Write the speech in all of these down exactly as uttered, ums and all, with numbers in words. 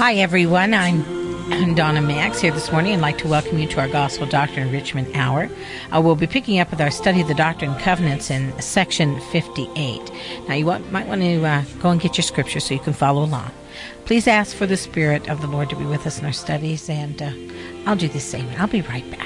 Hi, everyone. I'm, I'm Donna Max here this morning. I'd like to welcome you to our Gospel Doctrine Enrichment Hour. Uh, we'll be picking up with our study of the Doctrine and Covenants in section fifty-eight. Now, you want, might want to uh, go and get your scripture so you can follow along. Please ask for the Spirit of the Lord to be with us in our studies, and uh, I'll do the same. I'll be right back.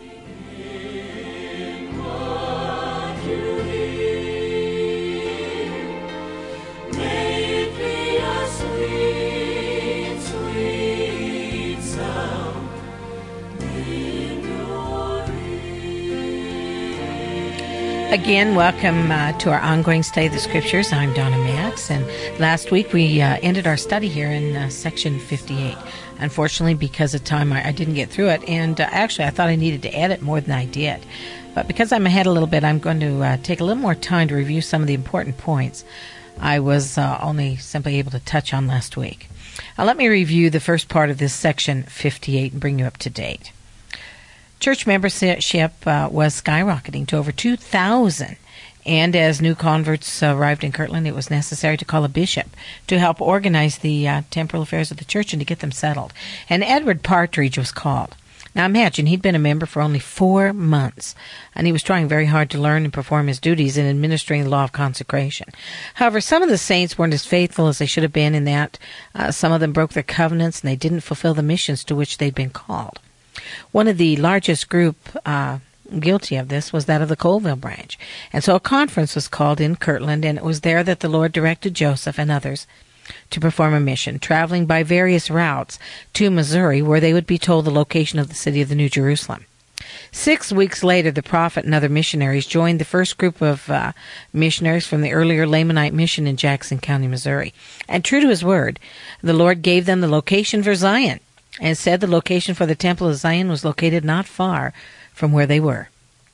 Again, welcome uh, to our ongoing study of the Scriptures. I'm Donna Max, and last week we uh, ended our study here in uh, section fifty-eight. Unfortunately, because of time, I, I didn't get through it, and uh, actually I thought I needed to edit more than I did. But because I'm ahead a little bit, I'm going to uh, take a little more time to review some of the important points I was uh, only simply able to touch on last week. Now, let me review the first part of this section fifty-eight and bring you up to date. Church membership uh, was skyrocketing to over two thousand, and as new converts uh, arrived in Kirtland, it was necessary to call a bishop to help organize the uh, temporal affairs of the church and to get them settled. And Edward Partridge was called. Now imagine, he'd been a member for only four months, and he was trying very hard to learn and perform his duties in administering the law of consecration. However, some of the saints weren't as faithful as they should have been in that. Uh, some of them broke their covenants, and they didn't fulfill the missions to which they'd been called. One of the largest group uh, guilty of this was that of the Colville branch. And so a conference was called in Kirtland, and it was there that the Lord directed Joseph and others to perform a mission, traveling by various routes to Missouri, where they would be told the location of the city of the New Jerusalem. Six weeks later, the prophet and other missionaries joined the first group of uh, missionaries from the earlier Lamanite mission in Jackson County, Missouri. And true to his word, the Lord gave them the location for Zion, and said the location for the Temple of Zion was located not far from where they were.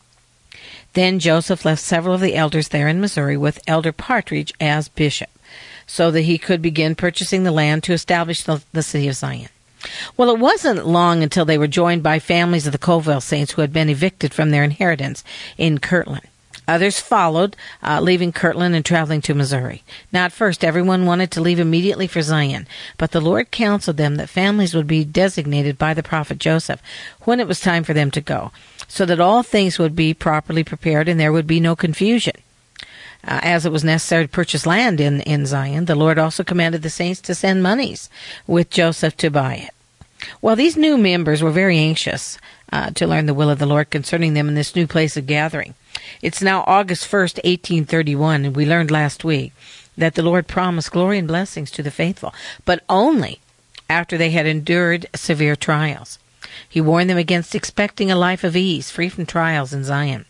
Then Joseph left several of the elders there in Missouri with Elder Partridge as bishop, so that he could begin purchasing the land to establish the, the city of Zion. Well, it wasn't long until they were joined by families of the Colville saints who had been evicted from their inheritance in Kirtland. Others followed, uh, leaving Kirtland and traveling to Missouri. Now, at first, everyone wanted to leave immediately for Zion, but the Lord counseled them that families would be designated by the prophet Joseph when it was time for them to go, so that all things would be properly prepared and there would be no confusion. Uh, as it was necessary to purchase land in, in Zion, the Lord also commanded the saints to send monies with Joseph to buy it. Well, these new members were very anxious uh, to learn the will of the Lord concerning them in this new place of gathering. It's now August first, eighteen thirty-one, and we learned last week that the Lord promised glory and blessings to the faithful, but only after they had endured severe trials. He warned them against expecting a life of ease, free from trials in Zion.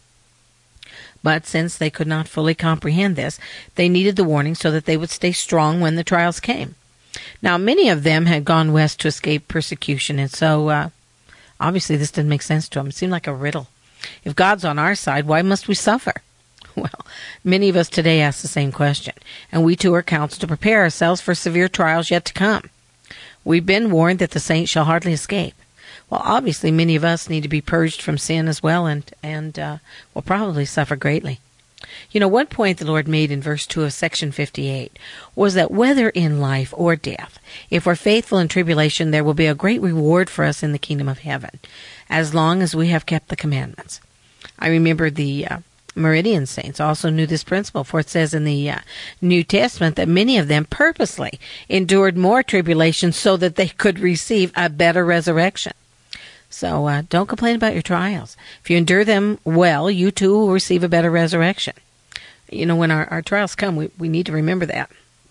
But since they could not fully comprehend this, they needed the warning so that they would stay strong when the trials came. Now, many of them had gone west to escape persecution, and so uh, obviously this didn't make sense to them. It seemed like a riddle. If God's on our side, why must we suffer? Well, many of us today ask the same question, and we too are counseled to prepare ourselves for severe trials yet to come. We've been warned that the saints shall hardly escape. Well, obviously, many of us need to be purged from sin as well, and, and uh, will probably suffer greatly. You know, one point the Lord made in verse two of section fifty-eight was that whether in life or death, if we're faithful in tribulation, there will be a great reward for us in the kingdom of heaven, as long as we have kept the commandments. I remember the uh, Meridian saints also knew this principle, for it says in the uh, New Testament that many of them purposely endured more tribulation so that they could receive a better resurrection. So uh, don't complain about your trials. If you endure them well, you too will receive a better resurrection. You know, when our, our trials come, we, we need to remember that.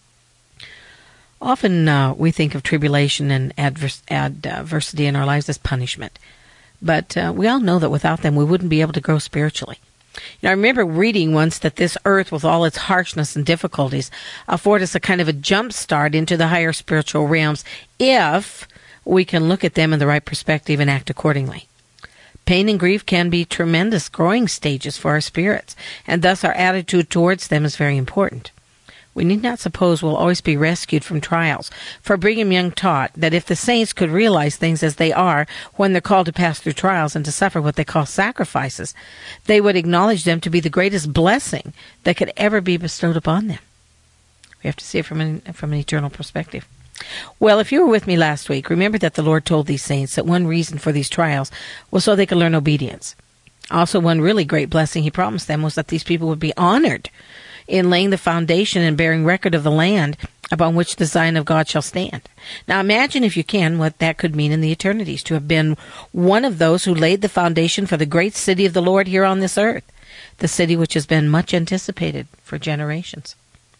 Often uh, we think of tribulation and adverse, adversity in our lives as punishment. But uh, we all know that without them, we wouldn't be able to grow spiritually. You know, I remember reading once that this earth, with all its harshness and difficulties, afford us a kind of a jump start into the higher spiritual realms if we can look at them in the right perspective and act accordingly. Pain and grief can be tremendous growing stages for our spirits, and thus our attitude towards them is very important. We need not suppose we'll always be rescued from trials, for Brigham Young taught that if the saints could realize things as they are when they're called to pass through trials and to suffer what they call sacrifices, they would acknowledge them to be the greatest blessing that could ever be bestowed upon them. We have to see it from an, from an eternal perspective. Well, if you were with me last week, remember that the Lord told these saints that one reason for these trials was so they could learn obedience. Also, one really great blessing he promised them was that these people would be honored in laying the foundation and bearing record of the land upon which the Zion of God shall stand. Now imagine, if you can, what that could mean in the eternities, to have been one of those who laid the foundation for the great city of the Lord here on this earth, the city which has been much anticipated for generations.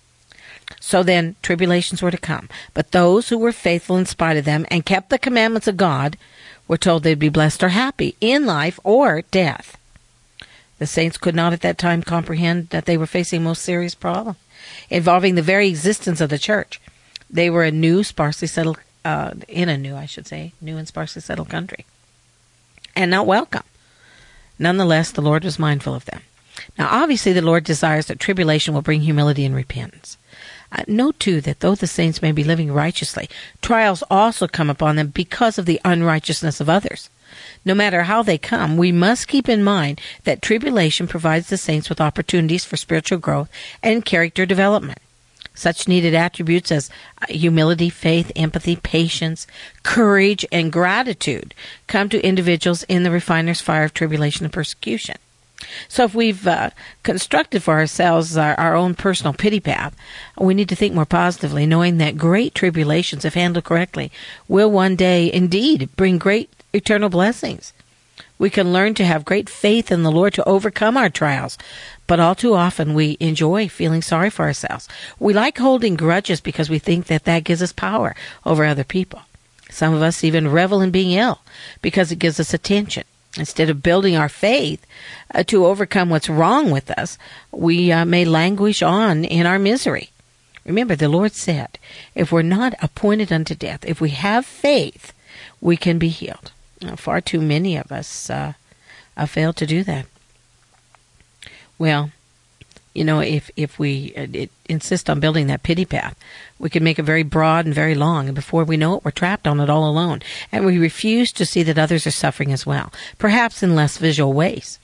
So then, tribulations were to come, but those who were faithful in spite of them and kept the commandments of God were told they'd be blessed or happy in life or death. The saints could not at that time comprehend that they were facing a most serious problem involving the very existence of the church. They were a new, sparsely settled, uh, in a new, I should say, new and sparsely settled country, and not welcome. Nonetheless, the Lord was mindful of them. Now, obviously, the Lord desires that tribulation will bring humility and repentance. Uh, note, too, that though the saints may be living righteously, trials also come upon them because of the unrighteousness of others. No matter how they come, we must keep in mind that tribulation provides the saints with opportunities for spiritual growth and character development. Such needed attributes as humility, faith, empathy, patience, courage, and gratitude come to individuals in the refiner's fire of tribulation and persecution. So if we've uh, constructed for ourselves our, our own personal pity path, we need to think more positively, knowing that great tribulations, if handled correctly, will one day indeed bring great eternal blessings. We can learn to have great faith in the Lord to overcome our trials, but all too often we enjoy feeling sorry for ourselves. We like holding grudges because we think that that gives us power over other people. Some of us even revel in being ill because it gives us attention. Instead of building our faith uh, to overcome what's wrong with us, we uh, may languish on in our misery. Remember, the Lord said, if we're not appointed unto death, if we have faith, we can be healed. Now, far too many of us uh, uh, fail to do that. Well, you know, if, if we uh, it, insist on building that pity path, we can make it very broad and very long, and before we know it, we're trapped on it all alone, and we refuse to see that others are suffering as well, perhaps in less visual ways.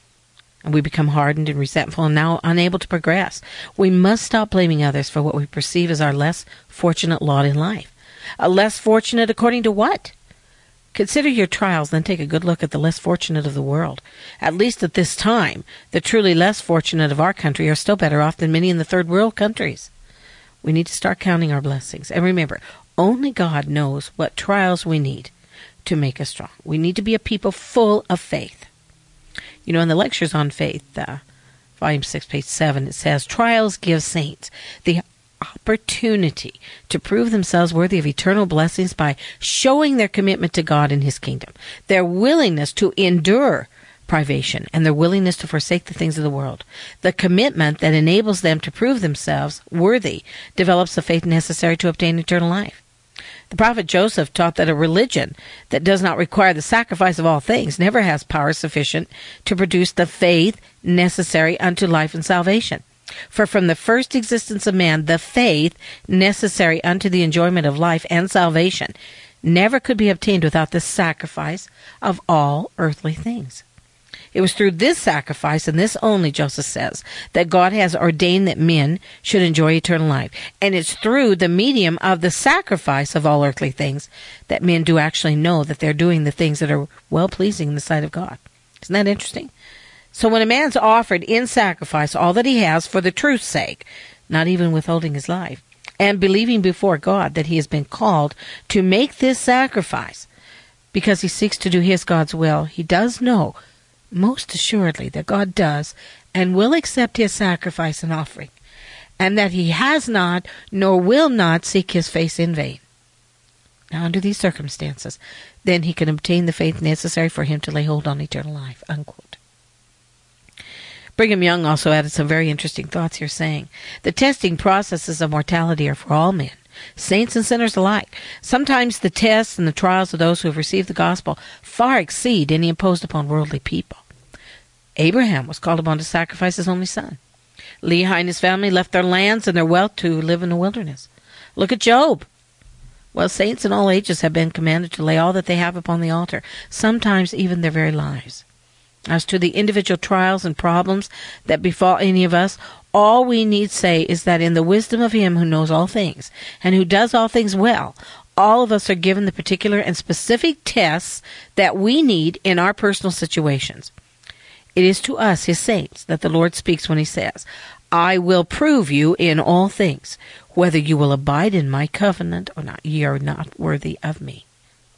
And we become hardened and resentful and now unable to progress. We must stop blaming others for what we perceive as our less fortunate lot in life. A less fortunate according to what? Consider your trials, then take a good look at the less fortunate of the world. At least at this time, the truly less fortunate of our country are still better off than many in the third world countries. We need to start counting our blessings. And remember, only God knows what trials we need to make us strong. We need to be a people full of faith. You know, in the Lectures on Faith, uh, volume six, page seven, it says, trials give saints the opportunity to prove themselves worthy of eternal blessings by showing their commitment to God and His kingdom, their willingness to endure privation, and their willingness to forsake the things of the world. The commitment that enables them to prove themselves worthy develops the faith necessary to obtain eternal life. The prophet Joseph taught that a religion that does not require the sacrifice of all things never has power sufficient to produce the faith necessary unto life and salvation. For from the first existence of man, the faith necessary unto the enjoyment of life and salvation never could be obtained without the sacrifice of all earthly things. It was through this sacrifice, and this only, Joseph says, that God has ordained that men should enjoy eternal life. And it's through the medium of the sacrifice of all earthly things that men do actually know that they're doing the things that are well-pleasing in the sight of God. Isn't that interesting? So when a man's offered in sacrifice all that he has for the truth's sake, not even withholding his life, and believing before God that he has been called to make this sacrifice because he seeks to do his God's will, he does know most assuredly that God does and will accept his sacrifice and offering, and that he has not nor will not seek his face in vain. Now, under these circumstances, then he can obtain the faith necessary for him to lay hold on eternal life, unquote. Brigham Young also added some very interesting thoughts here, saying, the testing processes of mortality are for all men, saints and sinners alike. Sometimes the tests and the trials of those who have received the gospel far exceed any imposed upon worldly people. Abraham was called upon to sacrifice his only son. Lehi and his family left their lands and their wealth to live in the wilderness. Look at Job. Well, saints in all ages have been commanded to lay all that they have upon the altar, sometimes even their very lives. As to the individual trials and problems that befall any of us, all we need say is that in the wisdom of Him who knows all things and who does all things well, all of us are given the particular and specific tests that we need in our personal situations. It is to us, His saints, that the Lord speaks when He says, I will prove you in all things, whether you will abide in my covenant or not. Ye are not worthy of me.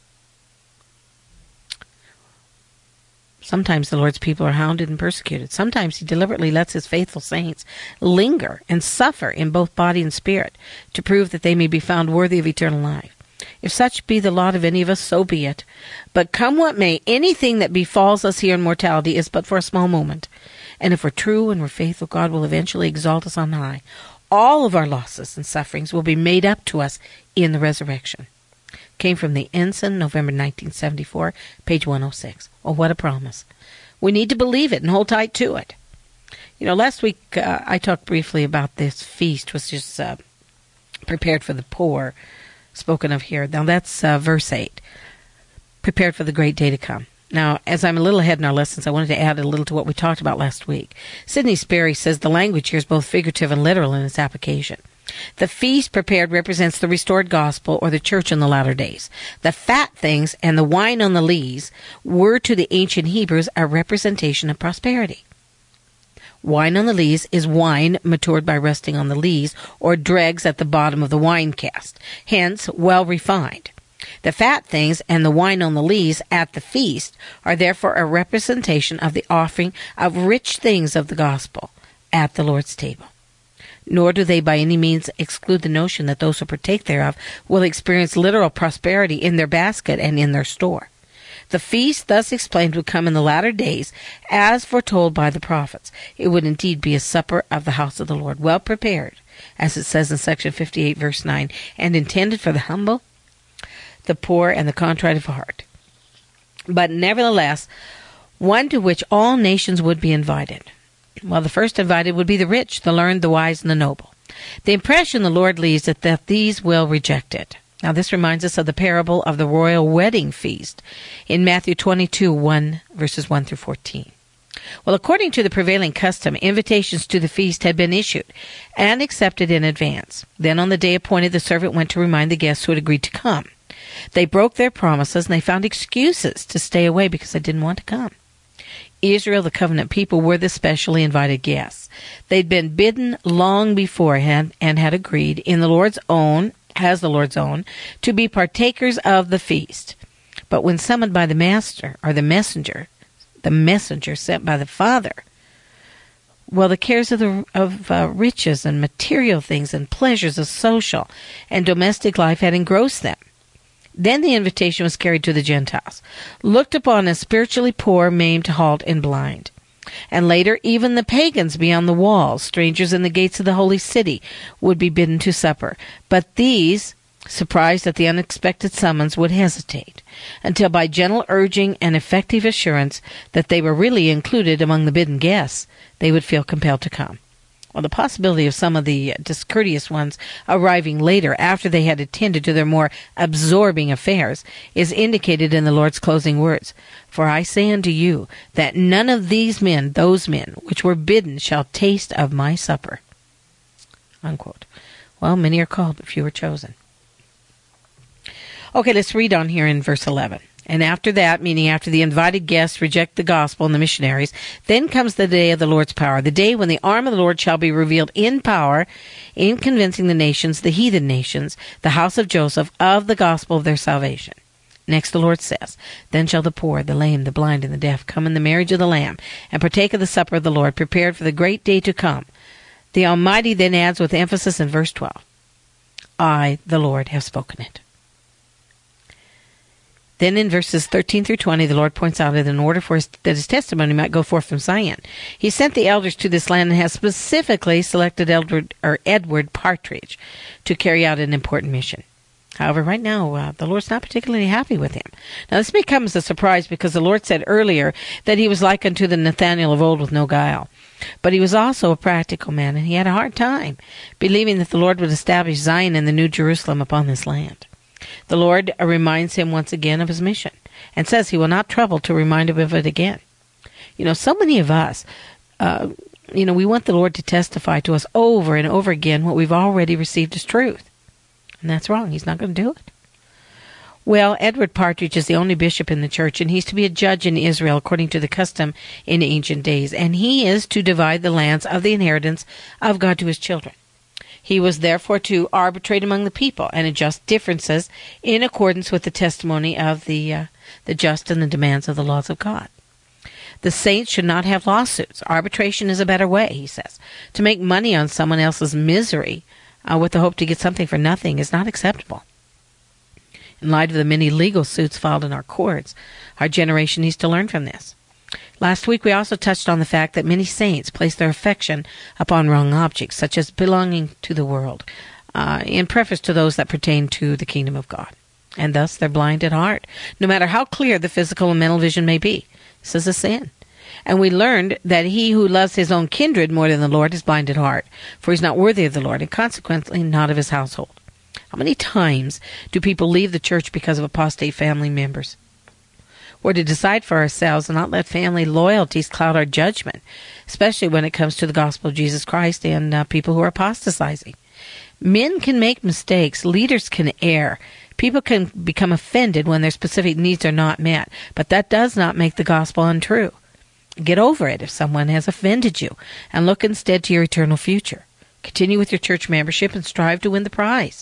Sometimes the Lord's people are hounded and persecuted. Sometimes He deliberately lets His faithful saints linger and suffer in both body and spirit to prove that they may be found worthy of eternal life. If such be the lot of any of us, so be it. But come what may, anything that befalls us here in mortality is but for a small moment. And if we're true and we're faithful, God will eventually exalt us on high. All of our losses and sufferings will be made up to us in the resurrection. Came from the Ensign, November nineteen seventy-four, page one oh six. Oh, what a promise. We need to believe it and hold tight to it. You know, last week uh, I talked briefly about this feast, which is uh, prepared for the poor, spoken of here. Now that's uh, verse eight. Prepared for the great day to come. Now, as I'm a little ahead in our lessons, I wanted to add a little to what we talked about last week. Sidney Sperry says the language here is both figurative and literal in its application. The feast prepared represents the restored gospel or the church in the latter days. The fat things and the wine on the lees were to the ancient Hebrews a representation of prosperity. Wine on the lees is wine matured by resting on the lees or dregs at the bottom of the wine cask, hence well refined. The fat things and the wine on the lees at the feast are therefore a representation of the offering of rich things of the gospel at the Lord's table. Nor do they by any means exclude the notion that those who partake thereof will experience literal prosperity in their basket and in their store. The feast thus explained would come in the latter days, as foretold by the prophets. It would indeed be a supper of the house of the Lord, well prepared, as it says in section fifty-eight, verse nine, and intended for the humble, the poor, and the contrite of heart. But nevertheless, one to which all nations would be invited. Well, the first invited would be the rich, the learned, the wise, and the noble. The impression the Lord leaves is that these will reject it. Now, this reminds us of the parable of the royal wedding feast in Matthew twenty-two, one, verses one through fourteen. Well, according to the prevailing custom, invitations to the feast had been issued and accepted in advance. Then on the day appointed, the servant went to remind the guests who had agreed to come. They broke their promises, and they found excuses to stay away because they didn't want to come. Israel, the covenant people, were the specially invited guests. They'd been bidden long beforehand and had agreed in the Lord's own, as the Lord's own, to be partakers of the feast. But when summoned by the master, or the messenger, the messenger sent by the Father, well, the cares of the of uh, riches and material things and pleasures of social and domestic life had engrossed them. Then the invitation was carried to the Gentiles, looked upon as spiritually poor, maimed, halt, and blind. And later, even the pagans beyond the walls, strangers in the gates of the holy city, would be bidden to supper. But these, surprised at the unexpected summons, would hesitate, until by gentle urging and effective assurance that they were really included among the bidden guests, they would feel compelled to come. Well, the possibility of some of the discourteous ones arriving later after they had attended to their more absorbing affairs is indicated in the Lord's closing words. For I say unto you that none of these men, those men, which were bidden, shall taste of my supper. Unquote. Well, many are called, but few are chosen. Okay, let's read on here in verse eleven. And after that, meaning after the invited guests reject the gospel and the missionaries, then comes the day of the Lord's power, the day when the arm of the Lord shall be revealed in power, in convincing the nations, the heathen nations, the house of Joseph, of the gospel of their salvation. Next the Lord says, Then shall the poor, the lame, the blind, and the deaf come in the marriage of the Lamb, and partake of the supper of the Lord, prepared for the great day to come. The Almighty then adds with emphasis in verse twelve, I, the Lord, have spoken it. Then in verses thirteen through twenty, the Lord points out that in order for his, that his testimony might go forth from Zion, he sent the elders to this land and has specifically selected Edward, or Edward Partridge to carry out an important mission. However, right now, uh, the Lord's not particularly happy with him. Now, this may come as a surprise because the Lord said earlier that he was like unto the Nathanael of old with no guile. But he was also a practical man, and he had a hard time believing that the Lord would establish Zion and the New Jerusalem upon this land. The Lord reminds him once again of his mission and says he will not trouble to remind him of it again. You know, so many of us, uh, You know, we want the Lord to testify to us over and over again what we've already received as truth. And that's wrong. He's not going to do it. Well, Edward Partridge is the only bishop in the church, and he's to be a judge in Israel according to the custom in ancient days. And he is to divide the lands of the inheritance of God to his children. He was therefore to arbitrate among the people and adjust differences in accordance with the testimony of the uh, the just and the demands of the laws of God. The saints should not have lawsuits. Arbitration is a better way, he says. To make money on someone else's misery uh, with the hope to get something for nothing is not acceptable. In light of the many legal suits filed in our courts, our generation needs to learn from this. Last week we also touched on the fact that many saints place their affection upon wrong objects, such as belonging to the world, uh, in preference to those that pertain to the kingdom of God. And thus they're blind at heart, no matter how clear the physical and mental vision may be. This is a sin. And we learned that he who loves his own kindred more than the Lord is blind at heart, for he's not worthy of the Lord, and consequently not of his household. How many times do people leave the church because of apostate family members? We're to decide for ourselves and not let family loyalties cloud our judgment, especially when it comes to the gospel of Jesus Christ and uh, people who are apostatizing. Men can make mistakes. Leaders can err. People can become offended when their specific needs are not met, but that does not make the gospel untrue. Get over it if someone has offended you, and look instead to your eternal future. Continue with your church membership and strive to win the prize.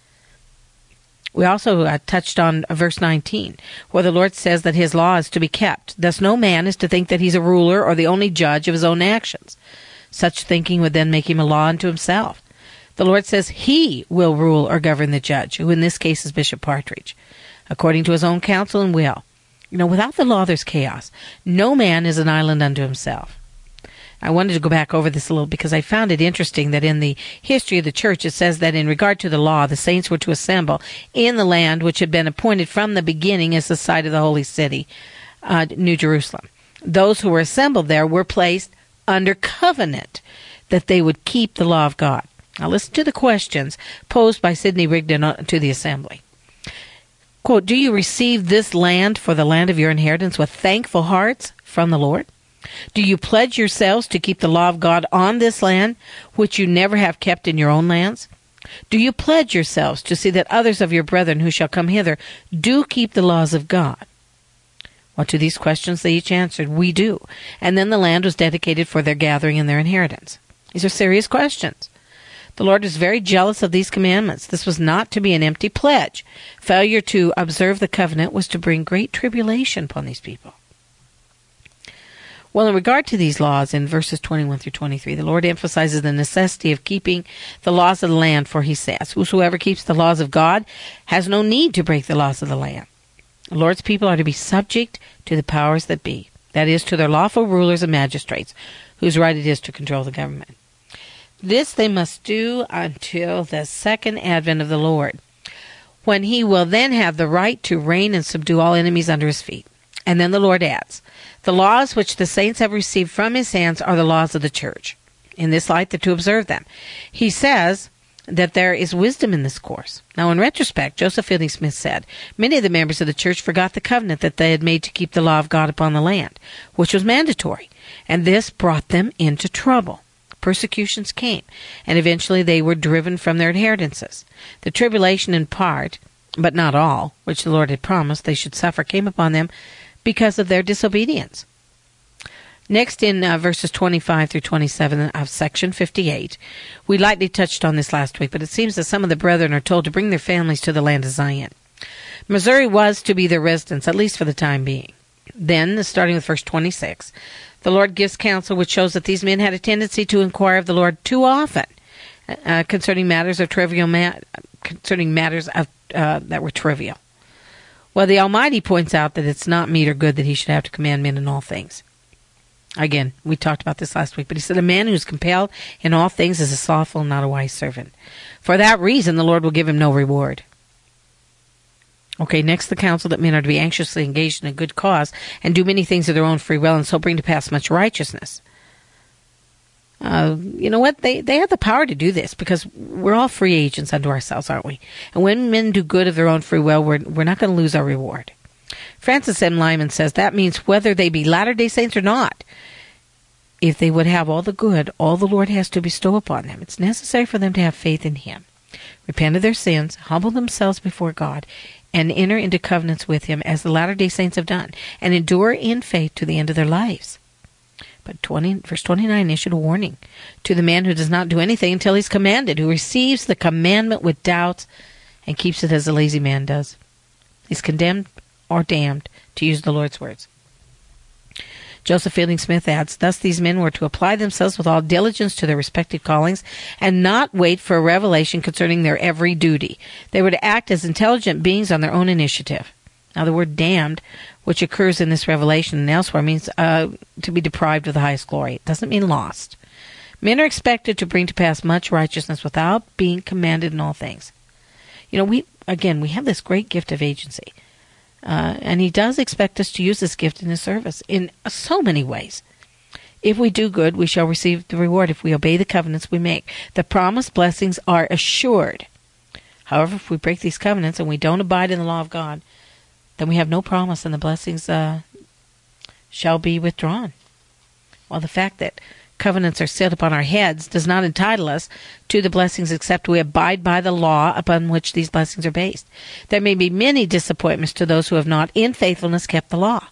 We also uh, touched on uh, verse nineteen, where the Lord says that his law is to be kept. Thus no man is to think that he's a ruler or the only judge of his own actions. Such thinking would then make him a law unto himself. The Lord says he will rule or govern the judge, who in this case is Bishop Partridge, according to his own counsel and will. You know, without the law there's chaos. No man is an island unto himself. I wanted to go back over this a little because I found it interesting that in the history of the church it says that in regard to the law, the saints were to assemble in the land which had been appointed from the beginning as the site of the holy city, uh, New Jerusalem. Those who were assembled there were placed under covenant that they would keep the law of God. Now listen to the questions posed by Sidney Rigdon to the assembly. Quote, do you receive this land for the land of your inheritance with thankful hearts from the Lord? Do you pledge yourselves to keep the law of God on this land, which you never have kept in your own lands? Do you pledge yourselves to see that others of your brethren who shall come hither do keep the laws of God? Well, to these questions they each answered, we do. And then the land was dedicated for their gathering and their inheritance. These are serious questions. The Lord is very jealous of these commandments. This was not to be an empty pledge. Failure to observe the covenant was to bring great tribulation upon these people. Well, in regard to these laws, in verses twenty-one through twenty-three, the Lord emphasizes the necessity of keeping the laws of the land, for he says, whosoever keeps the laws of God has no need to break the laws of the land. The Lord's people are to be subject to the powers that be, that is, to their lawful rulers and magistrates, whose right it is to control the government. This they must do until the second advent of the Lord, when he will then have the right to reign and subdue all enemies under his feet. And then the Lord adds, the laws which the saints have received from his hands are the laws of the church. In this light, they're to observe them. He says that there is wisdom in this course. Now, in retrospect, Joseph Fielding Smith said, many of the members of the church forgot the covenant that they had made to keep the law of God upon the land, which was mandatory, and this brought them into trouble. Persecutions came, and eventually they were driven from their inheritances. The tribulation in part, but not all, which the Lord had promised they should suffer, came upon them because of their disobedience. Next, in uh, verses twenty-five through twenty-seven of section fifty-eight, we lightly touched on this last week, but it seems that some of the brethren are told to bring their families to the land of Zion. Missouri was to be their residence, at least for the time being. Then, starting with verse twenty-six, the Lord gives counsel which shows that these men had a tendency to inquire of the Lord too often uh, concerning matters of trivial ma- concerning matters of uh, that were trivial. Well, the Almighty points out that it's not meet or good that he should have to command men in all things. Again, we talked about this last week, but he said, a man who is compelled in all things is a slothful and not a wise servant. For that reason, the Lord will give him no reward. Okay, next, the counsel that men are to be anxiously engaged in a good cause and do many things of their own free will and so bring to pass much righteousness. Uh, you know what? They, they have the power to do this because we're all free agents unto ourselves, aren't we? And when men do good of their own free will, we're, we're not going to lose our reward. Francis M. Lyman says that means whether they be Latter-day Saints or not. if they would have all the good all the Lord has to bestow upon them, it's necessary for them to have faith in Him, repent of their sins, humble themselves before God, and enter into covenants with Him as the Latter-day Saints have done, and endure in faith to the end of their lives. But twenty, verse twenty-nine issued a warning to the man who does not do anything until he's commanded, who receives the commandment with doubts and keeps it as a lazy man does. He's condemned or damned, to use the Lord's words. Joseph Fielding Smith adds, thus these men were to apply themselves with all diligence to their respective callings and not wait for a revelation concerning their every duty. They were to act as intelligent beings on their own initiative. Now, the word damned, which occurs in this revelation and elsewhere, means uh, to be deprived of the highest glory. It doesn't mean lost. Men are expected to bring to pass much righteousness without being commanded in all things. You know, we again, we have this great gift of agency. Uh, and He does expect us to use this gift in His service in so many ways. If we do good, we shall receive the reward if we obey the covenants we make. The promised blessings are assured. However, if we break these covenants and we don't abide in the law of God, then we have no promise, and the blessings uh, shall be withdrawn. Well, the fact that covenants are set upon our heads does not entitle us to the blessings except we abide by the law upon which these blessings are based. There may be many disappointments to those who have not, in faithfulness, kept the law.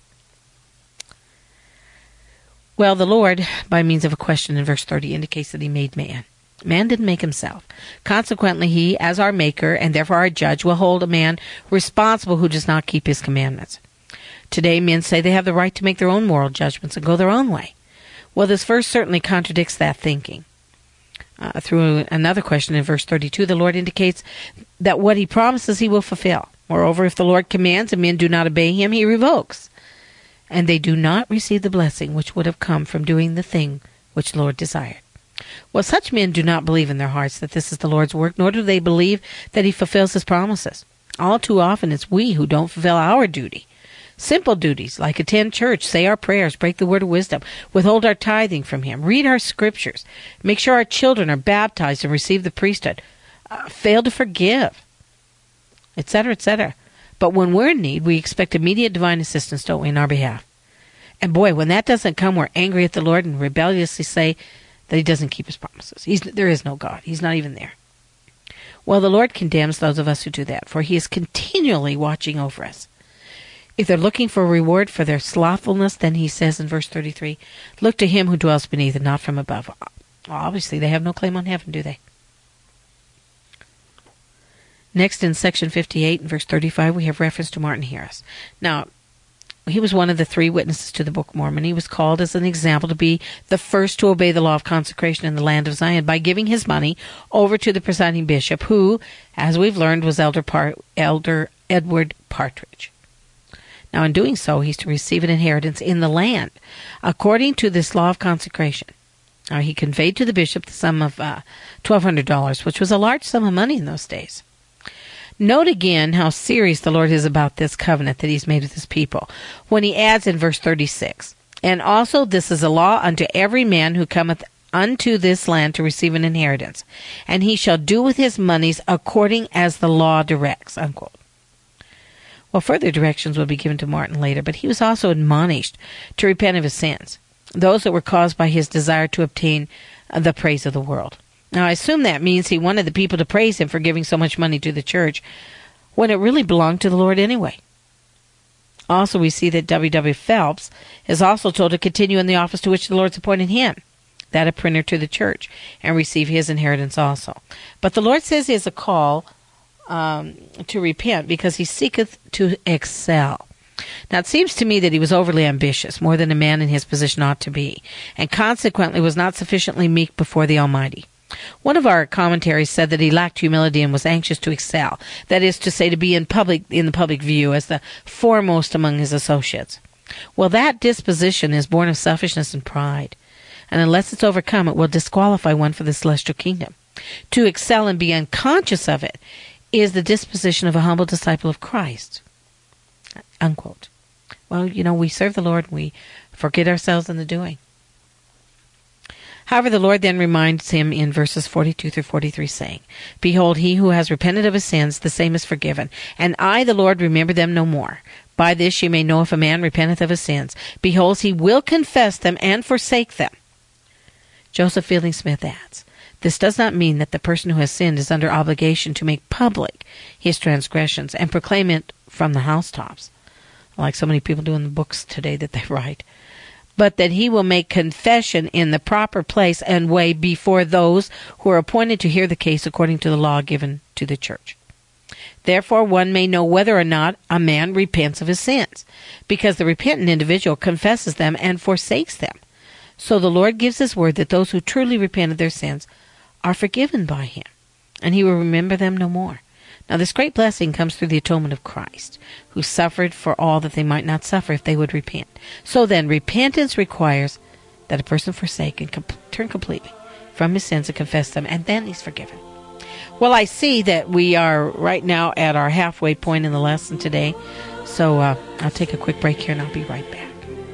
Well, the Lord, by means of a question in verse thirty, indicates that He made man. Man didn't make himself. Consequently, He, as our maker and therefore our judge, will hold a man responsible who does not keep His commandments. Today, men say they have the right to make their own moral judgments and go their own way. Well, this verse certainly contradicts that thinking. Uh, through another question in verse thirty-two, the Lord indicates that what He promises He will fulfill. Moreover, if the Lord commands and men do not obey Him, He revokes. And they do not receive the blessing which would have come from doing the thing which the Lord desired. Well, such men do not believe in their hearts that this is the Lord's work, nor do they believe that He fulfills His promises. All too often it's we who don't fulfill our duty. Simple duties like attend church, say our prayers, break the word of wisdom, withhold our tithing from Him, read our scriptures, make sure our children are baptized and receive the priesthood, uh, fail to forgive, et cetera, et cetera. But when we're in need, we expect immediate divine assistance, don't we, in our behalf? And boy, when that doesn't come, we're angry at the Lord and rebelliously say that He doesn't keep His promises. He's, there is no God. He's not even there. Well, the Lord condemns those of us who do that, for He is continually watching over us. If they're looking for a reward for their slothfulness, then He says in verse thirty-three, look to Him who dwells beneath and not from above. Well, obviously, they have no claim on heaven, do they? Next, in section fifty-eight, in verse thirty-five, we have reference to Martin Harris. Now, he was one of the three witnesses to the Book of Mormon. He was called as an example to be the first to obey the law of consecration in the land of Zion by giving his money over to the presiding bishop, who, as we've learned, was Elder, Par- Elder Edward Partridge. Now, in doing so, he's to receive an inheritance in the land, according to this law of consecration. Now, he conveyed to the bishop the sum of uh, twelve hundred dollars, which was a large sum of money in those days. Note again how serious the Lord is about this covenant that He's made with His people, when He adds in verse thirty-six, and also this is a law unto every man who cometh unto this land to receive an inheritance, and he shall do with his monies according as the law directs, unquote. Well, further directions will be given to Martin later, but he was also admonished to repent of his sins, those that were caused by his desire to obtain the praise of the world. Now, I assume that means he wanted the people to praise him for giving so much money to the church, when it really belonged to the Lord anyway. Also, we see that W W Phelps is also told to continue in the office to which the Lord's appointed him, that of printer to the church, and receive his inheritance also. But the Lord says he has a call um, to repent because he seeketh to excel. Now, it seems to me that he was overly ambitious, more than a man in his position ought to be, and consequently was not sufficiently meek before the Almighty. One of our commentaries said that he lacked humility and was anxious to excel, that is to say, to be in public in the public view as the foremost among his associates. Well, that disposition is born of selfishness and pride, and unless it's overcome, it will disqualify one for the celestial kingdom. To excel and be unconscious of it is the disposition of a humble disciple of Christ. Unquote. Well, you know, we serve the Lord, and we forget ourselves in the doing. However, the Lord then reminds him in verses forty-two through forty-three, saying, Behold, he who has repented of his sins, the same is forgiven. And I, the Lord, remember them no more. By this you may know if a man repenteth of his sins. Behold, he will confess them and forsake them. Joseph Fielding Smith adds, this does not mean that the person who has sinned is under obligation to make public his transgressions and proclaim it from the housetops, like so many people do in the books today that they write, but that he will make confession in the proper place and way before those who are appointed to hear the case according to the law given to the church. Therefore, one may know whether or not a man repents of his sins, because the repentant individual confesses them and forsakes them. So the Lord gives his word that those who truly repent of their sins are forgiven by him, and he will remember them no more. Now this great blessing comes through the atonement of Christ, who suffered for all that they might not suffer if they would repent. So then, repentance requires that a person forsake and com- turn completely from his sins and confess them, and then he's forgiven. Well, I see that we are right now at our halfway point in the lesson today, so uh, I'll take a quick break here and I'll be right back.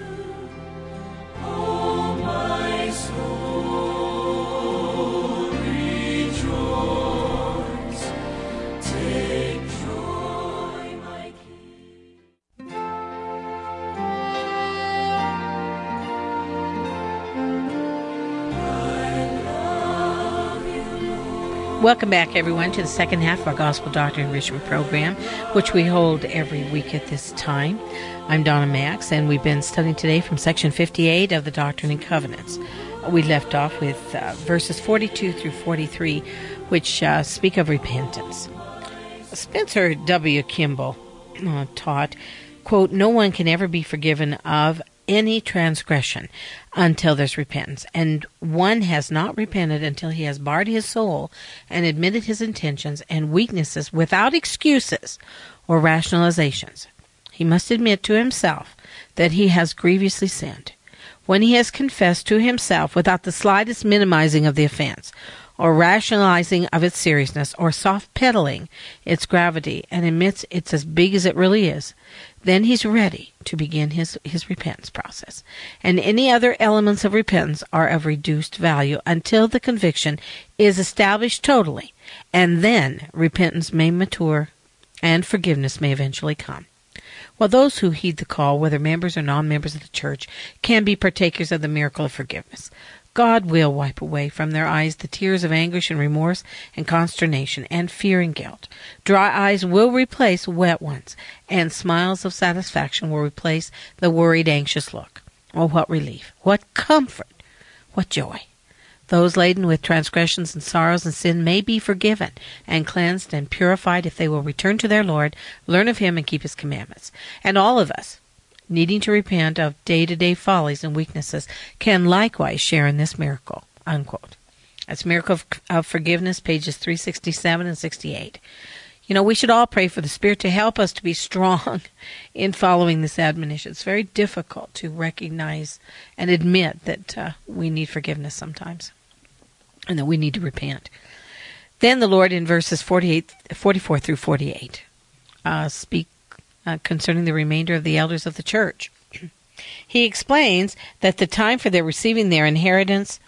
Welcome back, everyone, to the second half of our Gospel Doctrine Enrichment Program, which we hold every week at this time. I'm Donna Max, and we've been studying today from section fifty-eight of the Doctrine and Covenants. We left off with uh, verses forty-two through forty-three, which uh, speak of repentance. Spencer W. Kimball uh, taught, quote, no one can ever be forgiven of any transgression until there's repentance, and one has not repented until he has barred his soul and admitted his intentions and weaknesses without excuses or rationalizations. He must admit to himself that he has grievously sinned. When he has confessed to himself without the slightest minimizing of the offense, or rationalizing of its seriousness, or soft-pedaling its gravity, and admits it's as big as it really is, then he's ready to begin his, his repentance process. And any other elements of repentance are of reduced value until the conviction is established totally, and then repentance may mature and forgiveness may eventually come. While those who heed the call, whether members or non-members of the church, can be partakers of the miracle of forgiveness, God will wipe away from their eyes the tears of anguish and remorse and consternation and fear and guilt. Dry eyes will replace wet ones, and smiles of satisfaction will replace the worried, anxious look. Oh, what relief, what comfort, what joy. Those laden with transgressions and sorrows and sin may be forgiven and cleansed and purified if they will return to their Lord, learn of Him, and keep His commandments. And all of us, needing to repent of day-to-day follies and weaknesses, can likewise share in this miracle, unquote. That's Miracle of, of Forgiveness, pages three sixty-seven and sixty-eight. You know, we should all pray for the Spirit to help us to be strong in following this admonition. It's very difficult to recognize and admit that uh, we need forgiveness sometimes, and that we need to repent. Then the Lord, in verses forty-eight, forty-four through forty-eight, uh, speak Uh, concerning the remainder of the elders of the church. He explains that the time for their receiving their inheritance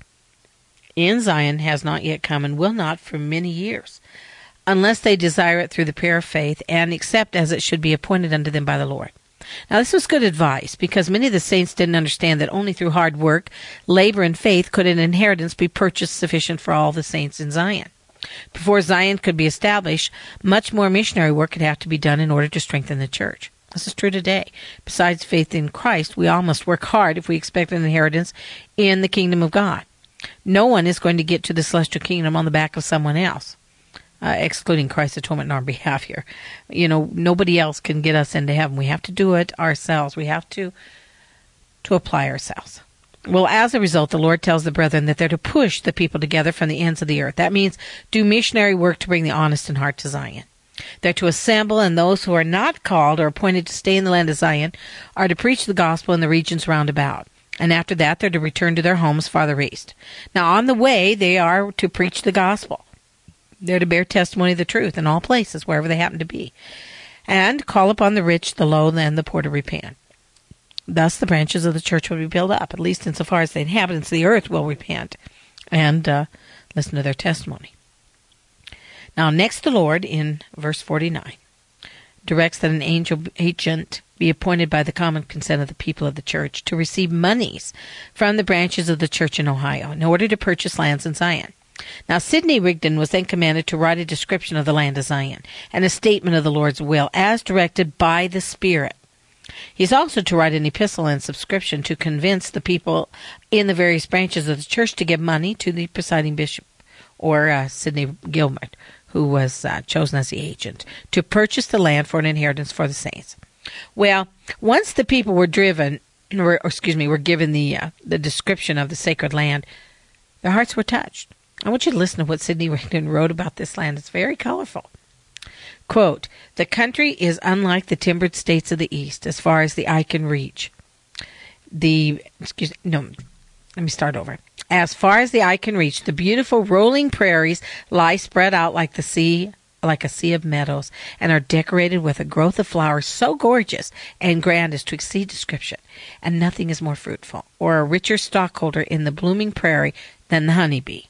in Zion has not yet come and will not for many years, unless they desire it through the prayer of faith and accept as it should be appointed unto them by the Lord. Now, this was good advice, because many of the saints didn't understand that only through hard work, labor, and faith could an inheritance be purchased sufficient for all the saints in Zion. Before Zion could be established, much more missionary work would have to be done in order to strengthen the church. This is true today. Besides faith in Christ, we all must work hard if we expect an inheritance in the kingdom of God. No one is going to get to the celestial kingdom on the back of someone else, uh, excluding Christ's atonement on our behalf here. You know, nobody else can get us into heaven. We have to do it ourselves. We have to, to apply ourselves. Well, as a result, the Lord tells the brethren that they're to push the people together from the ends of the earth. That means do missionary work to bring the honest in heart to Zion. They're to assemble, and those who are not called or appointed to stay in the land of Zion are to preach the gospel in the regions round about. And after that, they're to return to their homes farther east. Now, on the way, they are to preach the gospel. They're to bear testimony of the truth in all places, wherever they happen to be, and call upon the rich, the low, and the poor to repent. Thus, the branches of the church will be built up, at least insofar as the inhabitants of the earth will repent and uh, listen to their testimony. Now, next the Lord, in verse forty-nine, directs that an angel agent be appointed by the common consent of the people of the church to receive monies from the branches of the church in Ohio in order to purchase lands in Zion. Now, Sidney Rigdon was then commanded to write a description of the land of Zion and a statement of the Lord's will as directed by the Spirit. He's also to write an epistle and subscription to convince the people in the various branches of the church to give money to the presiding bishop, or uh, Sidney Gilbert, who was uh, chosen as the agent, to purchase the land for an inheritance for the saints. Well, once the people were driven, or, or excuse me, were given the uh, the description of the sacred land, their hearts were touched. I want you to listen to what Sidney Rigdon wrote about this land. It's very colorful. Quote, "The country is unlike the timbered states of the East as far as the eye can reach. The, excuse no, let me start over. As far as the eye can reach, the beautiful rolling prairies lie spread out like the sea, like a sea of meadows, and are decorated with a growth of flowers so gorgeous and grand as to exceed description. And nothing is more fruitful or a richer stockholder in the blooming prairie than the honeybee.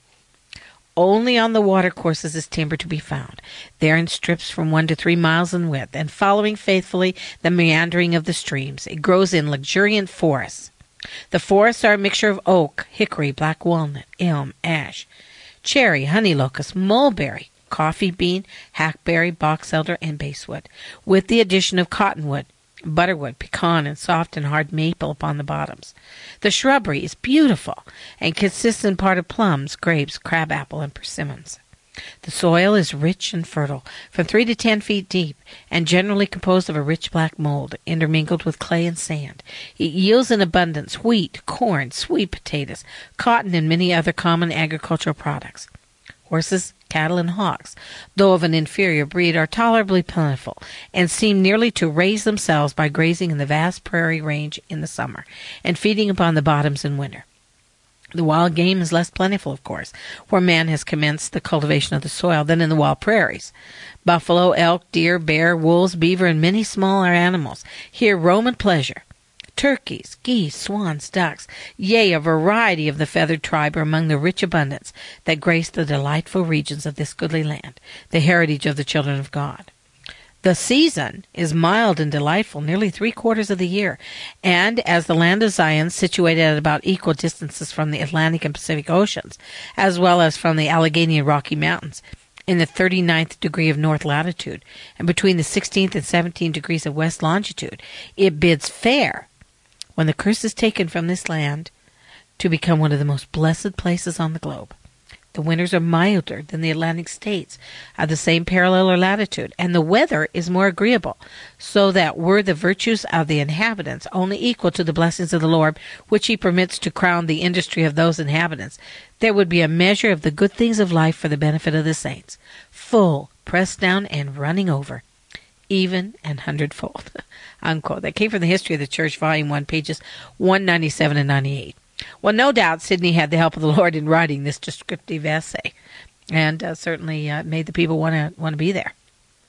Only on the watercourses is timber to be found, there in strips from one to three miles in width, and following faithfully the meandering of the streams, it grows in luxuriant forests. The forests are a mixture of oak, hickory, black walnut, elm, ash, cherry, honey locust, mulberry, coffee bean, hackberry, box elder, and basswood, with the addition of cottonwood, butterwood, pecan, and soft and hard maple upon the bottoms. The shrubbery is beautiful and consists in part of plums, grapes, crabapple, and persimmons. The soil is rich and fertile, from three to ten feet deep, and generally composed of a rich black mold, intermingled with clay and sand. It yields in abundance wheat, corn, sweet potatoes, cotton, and many other common agricultural products. Horses, cattle, and hogs, though of an inferior breed, are tolerably plentiful, and seem nearly to raise themselves by grazing in the vast prairie range in the summer, and feeding upon the bottoms in winter. The wild game is less plentiful, of course, where man has commenced the cultivation of the soil, than in the wild prairies. Buffalo, elk, deer, bear, wolves, beaver, and many smaller animals here roam at pleasure. Turkeys, geese, swans, ducks, yea, a variety of the feathered tribe are among the rich abundance that grace the delightful regions of this goodly land, the heritage of the children of God. The season is mild and delightful nearly three quarters of the year, and as the land of Zion, situated at about equal distances from the Atlantic and Pacific Oceans, as well as from the Allegheny and Rocky Mountains, in the thirty-ninth degree of north latitude, and between the sixteenth and seventeenth degrees of west longitude, it bids fair, when the curse is taken from this land, to become one of the most blessed places on the globe. The winters are milder than the Atlantic states of the same parallel or latitude, and the weather is more agreeable, so that were the virtues of the inhabitants only equal to the blessings of the Lord, which he permits to crown the industry of those inhabitants, there would be a measure of the good things of life for the benefit of the saints, full, pressed down, and running over, even and hundredfold." Unquote. That came from the History of the Church, Volume one, pages one ninety-seven and ninety-eight. Well, no doubt Sidney had the help of the Lord in writing this descriptive essay, and uh, certainly uh, made the people want to want to be there.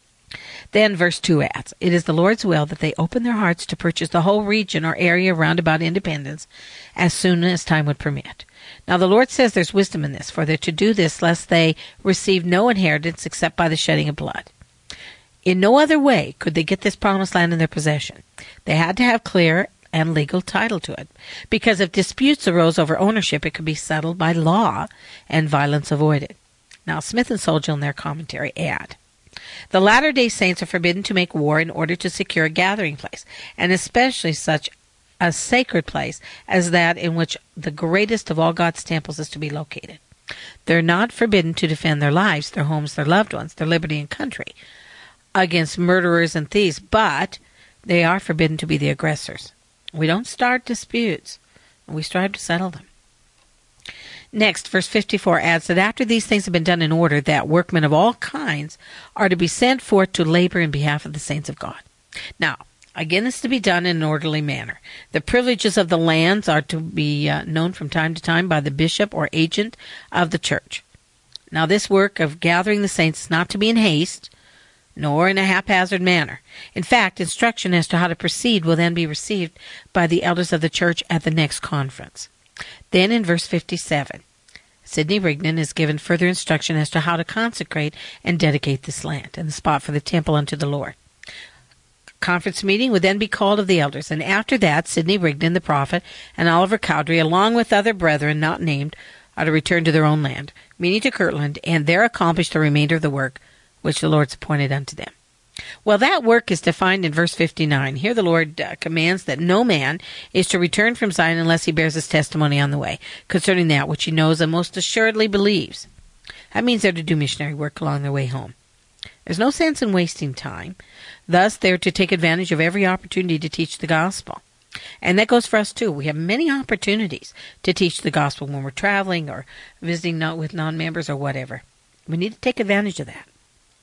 Then verse two adds, "It is the Lord's will that they open their hearts to purchase the whole region or area round about Independence as soon as time would permit. Now the Lord says there's wisdom in this, for they're to do this lest they receive no inheritance except by the shedding of blood. In no other way could they get this promised land in their possession. They had to have clear and legal title to it, because if disputes arose over ownership, it could be settled by law and violence avoided." Now Smith and Solgill in their commentary add, "The Latter-day Saints are forbidden to make war in order to secure a gathering place, and especially such a sacred place as that in which the greatest of all God's temples is to be located. They're not forbidden to defend their lives, their homes, their loved ones, their liberty and country against murderers and thieves, but they are forbidden to be the aggressors. We don't start disputes, we strive to settle them." Next, verse fifty-four adds that after these things have been done in order, that workmen of all kinds are to be sent forth to labor in behalf of the saints of God. Now, again, this is to be done in an orderly manner. The privileges of the lands are to be uh, known from time to time by the bishop or agent of the church. Now, this work of gathering the saints is not to be in haste, nor in a haphazard manner. In fact, instruction as to how to proceed will then be received by the elders of the church at the next conference. Then in verse fifty-seven, Sidney Rigdon is given further instruction as to how to consecrate and dedicate this land and the spot for the temple unto the Lord. conference meeting would then be called of the elders, and after that, Sidney Rigdon, the prophet, and Oliver Cowdery, along with other brethren not named, are to return to their own land, meaning to Kirtland, and there accomplish the remainder of the work which the Lord's appointed unto them. Well, that work is defined in verse fifty-nine. Here the Lord uh, commands that no man is to return from Zion unless he bears his testimony on the way, concerning that which he knows and most assuredly believes. That means they're to do missionary work along their way home. There's no sense in wasting time. Thus, they're to take advantage of every opportunity to teach the gospel. And that goes for us, too. We have many opportunities to teach the gospel when we're traveling or visiting not with non-members or whatever. We need to take advantage of that.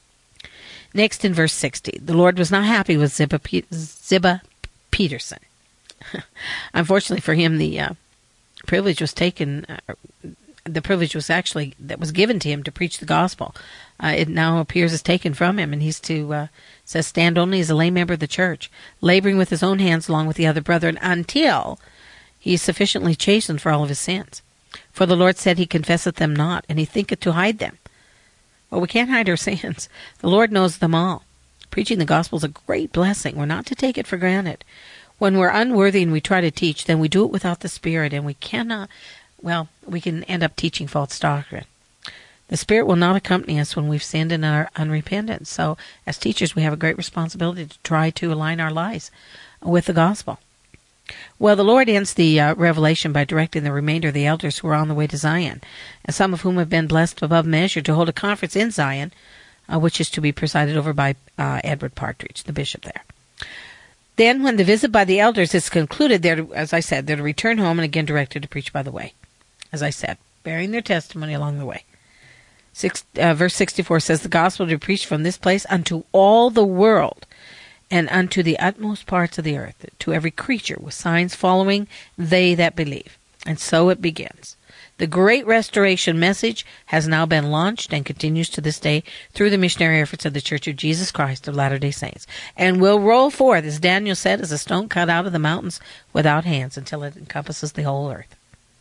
Next, in verse sixty, the Lord was not happy with Ziba, Pe- Ziba Peterson. Unfortunately for him, the uh, privilege was taken... Uh, the privilege was actually, that was given to him to preach the gospel. Uh, it now appears is taken from him, and he's to, uh, says, stand only as a lay member of the church, laboring with his own hands along with the other brethren, until he is sufficiently chastened for all of his sins. For the Lord said he confesseth them not, and he thinketh to hide them. Well, we can't hide our sins. The Lord knows them all. Preaching the gospel is a great blessing. We're not to take it for granted. When we're unworthy and we try to teach, then we do it without the Spirit, and we cannot... Well, we can end up teaching false doctrine. The Spirit will not accompany us when we've sinned and are unrepentant. So, as teachers, we have a great responsibility to try to align our lives with the gospel. Well, the Lord ends the uh, revelation by directing the remainder of the elders who are on the way to Zion, and some of whom have been blessed above measure, to hold a conference in Zion, uh, which is to be presided over by uh, Edward Partridge, the bishop there. Then, when the visit by the elders is concluded, they're, to, as I said, they're to return home and again directed to preach by the way. As I said, bearing their testimony along the way. Six, uh, verse sixty-four says, the gospel to be preached from this place unto all the world, and unto the utmost parts of the earth, to every creature, with signs following they that believe. And so it begins. The great restoration message has now been launched and continues to this day through the missionary efforts of the Church of Jesus Christ of Latter-day Saints, and will roll forth, as Daniel said, as a stone cut out of the mountains without hands, until it encompasses the whole earth.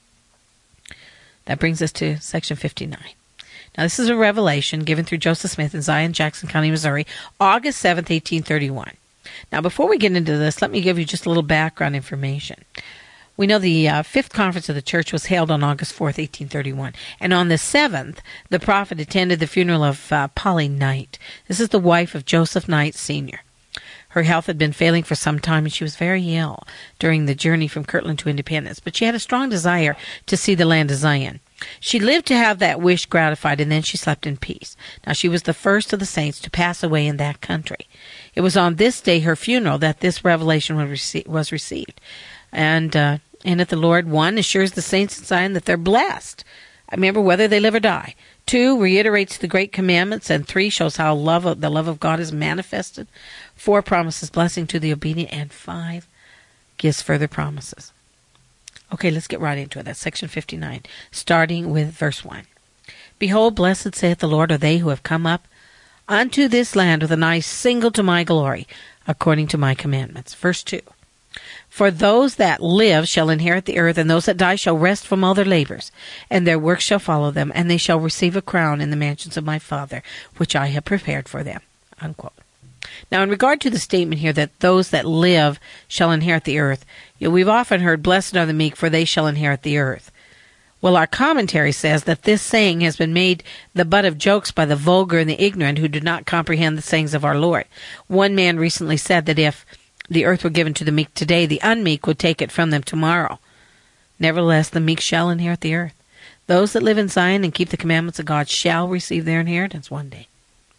That brings us to section fifty-nine. Now, this is a revelation given through Joseph Smith in Zion, Jackson County, Missouri, August seventh, eighteen thirty-one. Now, before we get into this, let me give you just a little background information. We know the uh, fifth conference of the church was held on August fourth, eighteen thirty-one. And on the seventh, the prophet attended the funeral of uh, Polly Knight. This is the wife of Joseph Knight, Senior Her health had been failing for some time, and she was very ill during the journey from Kirtland to Independence. But she had a strong desire to see the land of Zion. She lived to have that wish gratified, and then she slept in peace. Now, she was the first of the saints to pass away in that country. It was on this day, her funeral, that this revelation was received. And uh, in it, the Lord, one, assures the saints in Zion that they're blessed. Remember, whether they live or die. Two, reiterates the great commandments. And three, shows how love of, the love of God is manifested. Four, promises blessing to the obedient. And five, gives further promises. Okay, let's get right into it. That's section fifty-nine, starting with verse one. Behold, blessed saith the Lord are they who have come up unto this land with an eye single to my glory, according to my commandments. Verse two. For those that live shall inherit the earth, and those that die shall rest from all their labors, and their works shall follow them, and they shall receive a crown in the mansions of my Father, which I have prepared for them. Unquote. Now, in regard to the statement here that those that live shall inherit the earth, you know, we've often heard, blessed are the meek, for they shall inherit the earth. Well, our commentary says that this saying has been made the butt of jokes by the vulgar and the ignorant who do not comprehend the sayings of our Lord. One man recently said that if the earth were given to the meek today, the unmeek would take it from them tomorrow. Nevertheless, the meek shall inherit the earth. Those that live in Zion and keep the commandments of God shall receive their inheritance one day.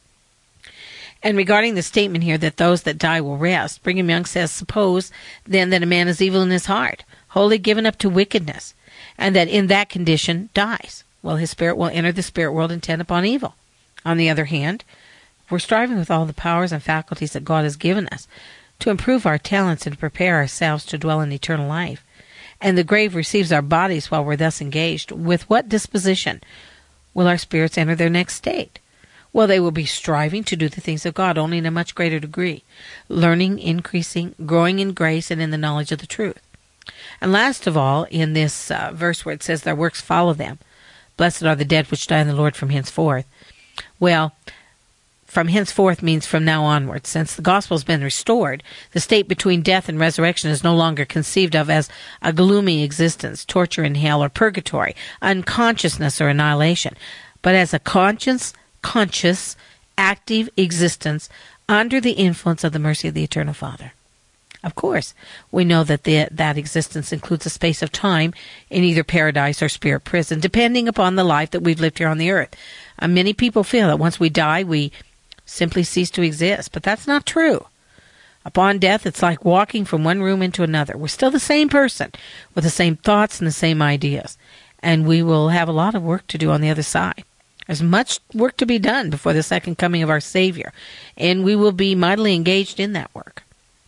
And regarding the statement here that those that die will rest, Brigham Young says, suppose then that a man is evil in his heart, wholly given up to wickedness, and that in that condition dies. Well, his spirit will enter the spirit world intent upon evil. On the other hand, we're striving with all the powers and faculties that God has given us to improve our talents and prepare ourselves to dwell in eternal life. And the grave receives our bodies while we're thus engaged. With what disposition will our spirits enter their next state? Well, they will be striving to do the things of God, only in a much greater degree, learning, increasing, growing in grace and in the knowledge of the truth. And last of all, in this uh, verse where it says, their works follow them, blessed are the dead which die in the Lord from henceforth. Well, from henceforth means from now onward. Since the gospel has been restored, the state between death and resurrection is no longer conceived of as a gloomy existence, torture in hell or purgatory, unconsciousness or annihilation, but as a conscious, conscious, active existence under the influence of the mercy of the Eternal Father. Of course, we know that the, that existence includes a space of time in either paradise or spirit prison, depending upon the life that we've lived here on the earth. Uh, many people feel that once we die, we simply cease to exist, but that's not true. Upon death, it's like walking from one room into another. We're still the same person, with the same thoughts and the same ideas, and we will have a lot of work to do on the other side. There's much work to be done before the second coming of our Savior, and we will be mightily engaged in that work.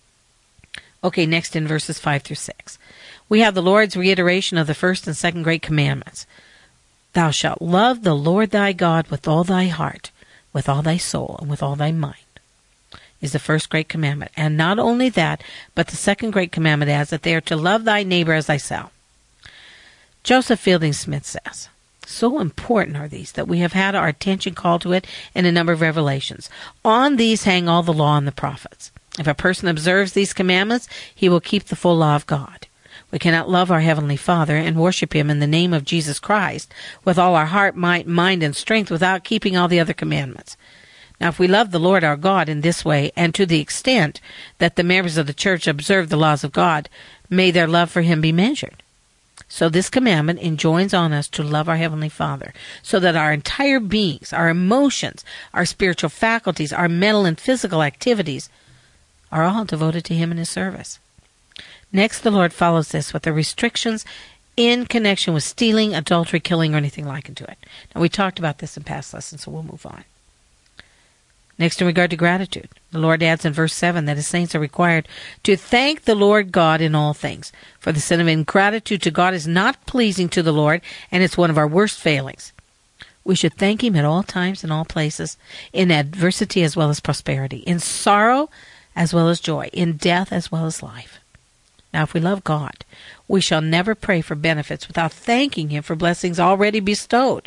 Okay, next in verses five through six. We have the Lord's reiteration of the first and second great commandments. Thou shalt love the Lord thy God with all thy heart, with all thy soul, and with all thy mind, is the first great commandment. And not only that, but the second great commandment adds that they are to love thy neighbor as thyself. Joseph Fielding Smith says, so important are these that we have had our attention called to it in a number of revelations. On these hang all the law and the prophets. If a person observes these commandments, he will keep the full law of God. We cannot love our Heavenly Father and worship Him in the name of Jesus Christ with all our heart, might, mind, and strength without keeping all the other commandments. Now, if we love the Lord our God in this way, and to the extent that the members of the church observe the laws of God, may their love for Him be measured. So this commandment enjoins on us to love our Heavenly Father, so that our entire beings, our emotions, our spiritual faculties, our mental and physical activities are all devoted to Him and His service. Next, the Lord follows this with the restrictions in connection with stealing, adultery, killing, or anything like it to it. Now, we talked about this in past lessons, so we'll move on. Next, in regard to gratitude, the Lord adds in verse seven that His saints are required to thank the Lord God in all things, for the sin of ingratitude to God is not pleasing to the Lord, and it's one of our worst failings. We should thank Him at all times and all places, in adversity as well as prosperity, in sorrow as well as joy, in death as well as life. Now, if we love God, we shall never pray for benefits without thanking Him for blessings already bestowed.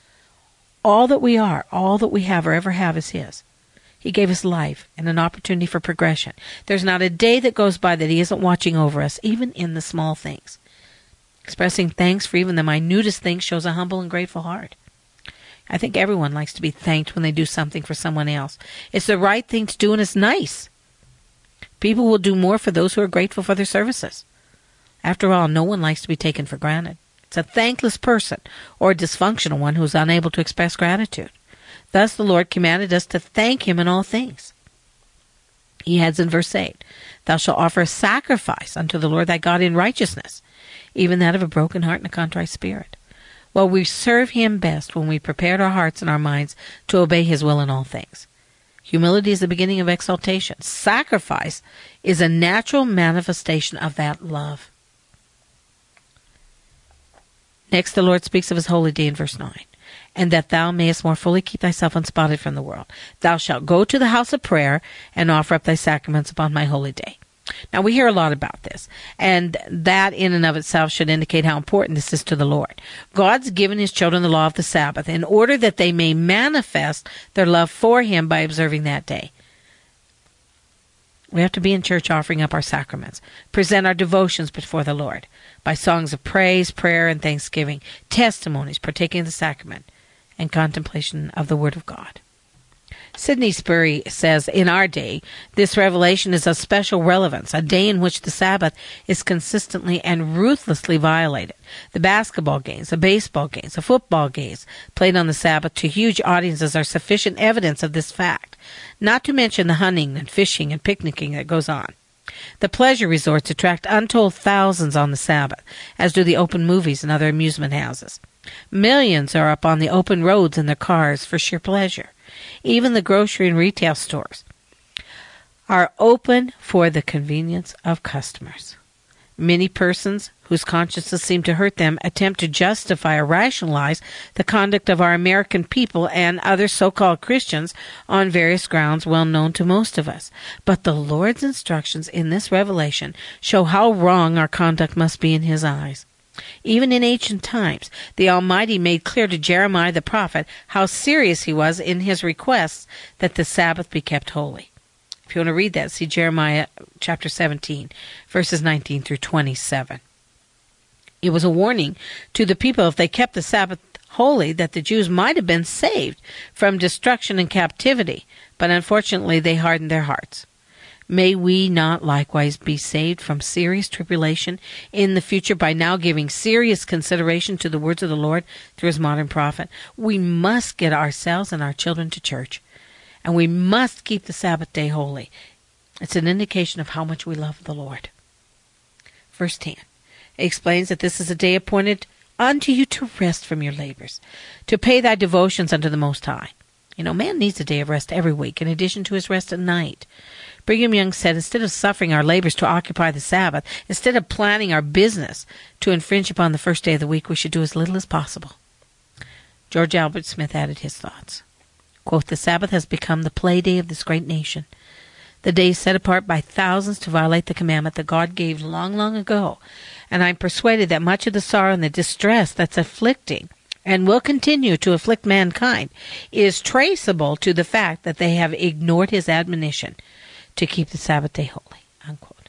All that we are, all that we have or ever have is His. He gave us life and an opportunity for progression. There's not a day that goes by that He isn't watching over us, even in the small things. Expressing thanks for even the minutest things shows a humble and grateful heart. I think everyone likes to be thanked when they do something for someone else. It's the right thing to do, and it's nice. People will do more for those who are grateful for their services. After all, no one likes to be taken for granted. It's a thankless person or a dysfunctional one who is unable to express gratitude. Thus the Lord commanded us to thank Him in all things. He adds in verse eight, Thou shalt offer a sacrifice unto the Lord thy God in righteousness, even that of a broken heart and a contrite spirit. Well, we serve Him best when we prepared our hearts and our minds to obey His will in all things. Humility is the beginning of exaltation. Sacrifice is a natural manifestation of that love. Next, the Lord speaks of His holy day in verse nine. And that thou mayest more fully keep thyself unspotted from the world. Thou shalt go to the house of prayer and offer up thy sacraments upon my holy day. Now, we hear a lot about this, and that in and of itself should indicate how important this is to the Lord. God's given His children the law of the Sabbath in order that they may manifest their love for Him by observing that day. We have to be in church offering up our sacraments, present our devotions before the Lord by songs of praise, prayer, and thanksgiving, testimonies, partaking of the sacrament, and contemplation of the Word of God. Sidney Spurry says, in our day, this revelation is of special relevance, a day in which the Sabbath is consistently and ruthlessly violated. The basketball games, the baseball games, the football games played on the Sabbath to huge audiences are sufficient evidence of this fact, not to mention the hunting and fishing and picnicking that goes on. The pleasure resorts attract untold thousands on the Sabbath, as do the open movies and other amusement houses. Millions are up on the open roads in their cars for sheer pleasure. Even the grocery and retail stores are open for the convenience of customers. Many persons whose consciences seem to hurt them attempt to justify or rationalize the conduct of our American people and other so-called Christians on various grounds well known to most of us. But the Lord's instructions in this revelation show how wrong our conduct must be in His eyes. Even in ancient times, the Almighty made clear to Jeremiah the prophet how serious he was in his requests that the Sabbath be kept holy. If you want to read that, see Jeremiah chapter seventeen, verses nineteen through twenty-seven. It was a warning to the people if they kept the Sabbath holy that the Jews might have been saved from destruction and captivity, but unfortunately they hardened their hearts. May we not likewise be saved from serious tribulation in the future by now giving serious consideration to the words of the Lord through his modern prophet. We must get ourselves and our children to church, and we must keep the Sabbath day holy. It's an indication of how much we love the Lord. Verse ten explains that this is a day appointed unto you to rest from your labors, to pay thy devotions unto the Most High. You know, man needs a day of rest every week, in addition to his rest at night. Brigham Young said, instead of suffering our labors to occupy the Sabbath, instead of planning our business to infringe upon the first day of the week, we should do as little as possible. George Albert Smith added his thoughts. Quote, the Sabbath has become the play day of this great nation, the day set apart by thousands to violate the commandment that God gave long, long ago. And I'm persuaded that much of the sorrow and the distress that's afflicting and will continue to afflict mankind is traceable to the fact that they have ignored his admonition to keep the Sabbath day holy. Unquote.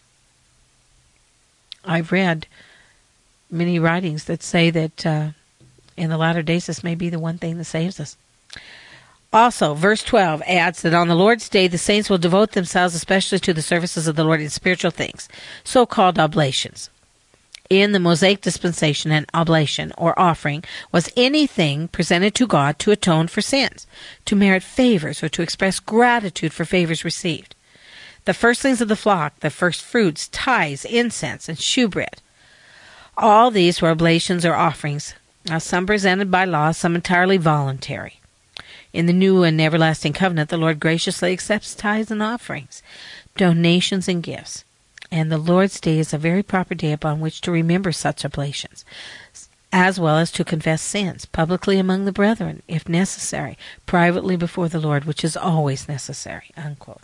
I've read many writings that say that uh, in the latter days this may be the one thing that saves us. Also, verse twelve adds that on the Lord's day the saints will devote themselves especially to the services of the Lord in spiritual things, so-called oblations. In the Mosaic dispensation, an oblation, or offering, was anything presented to God to atone for sins, to merit favors, or to express gratitude for favors received. The firstlings of the flock, the first fruits, tithes, incense, and shewbread. All these were oblations or offerings, now some presented by law, some entirely voluntary. In the new and everlasting covenant, the Lord graciously accepts tithes and offerings, donations and gifts. And the Lord's day is a very proper day upon which to remember such oblations, as well as to confess sins, publicly among the brethren, if necessary, privately before the Lord, which is always necessary. Unquote.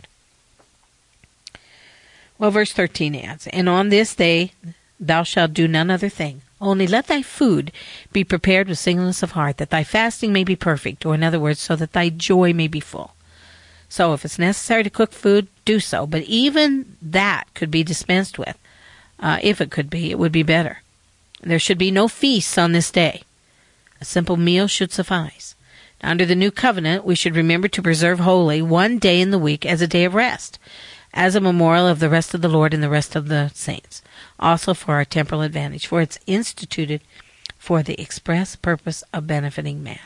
Well, verse thirteen adds, and on this day thou shalt do none other thing, only let thy food be prepared with singleness of heart, that thy fasting may be perfect, or in other words, so that thy joy may be full. So if it's necessary to cook food, do so. But even that could be dispensed with. Uh, if it could be, it would be better. There should be no feasts on this day. A simple meal should suffice. Now, under the new covenant, we should remember to preserve holy one day in the week as a day of rest, as a memorial of the rest of the Lord and the rest of the saints, also for our temporal advantage, for it's instituted for the express purpose of benefiting man.